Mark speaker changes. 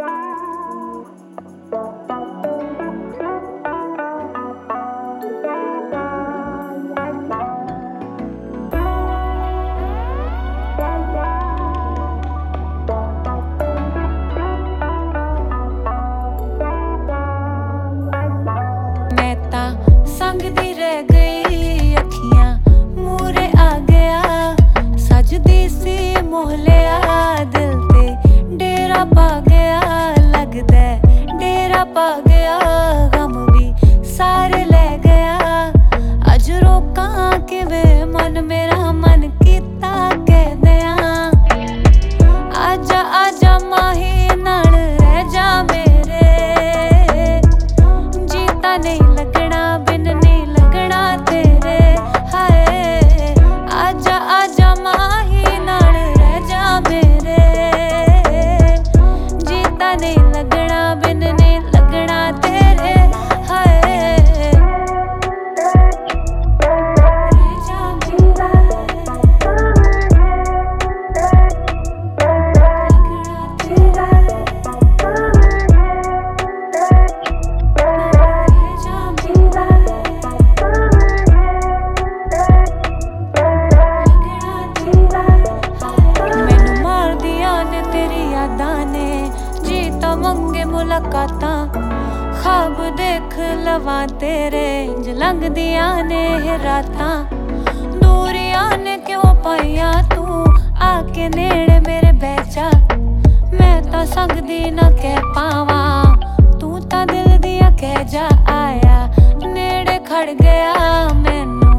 Speaker 1: संगदी रह गई अखियां मूरे आ गया सजदी सी मोह लिया दिल ते डेरा पा गया लगदा डेरा पा गया गम भी सारे ले गया अज रोका किवें मन मेरा मन कीता कह दिया आजा आजा माही नाल रह जा मेरे जीता नहीं लगना मंगे मुलाकातां ख्वाब देख लवां तेरे इंज लंघदियां ने रातां दूरियां ने क्यों पाइयां तू आके नेड़े मेरे बह जा मैं तां संगदी ना कह पावां तू तां दिल दिया कह जा आया नेड़े खड़ गया मैनू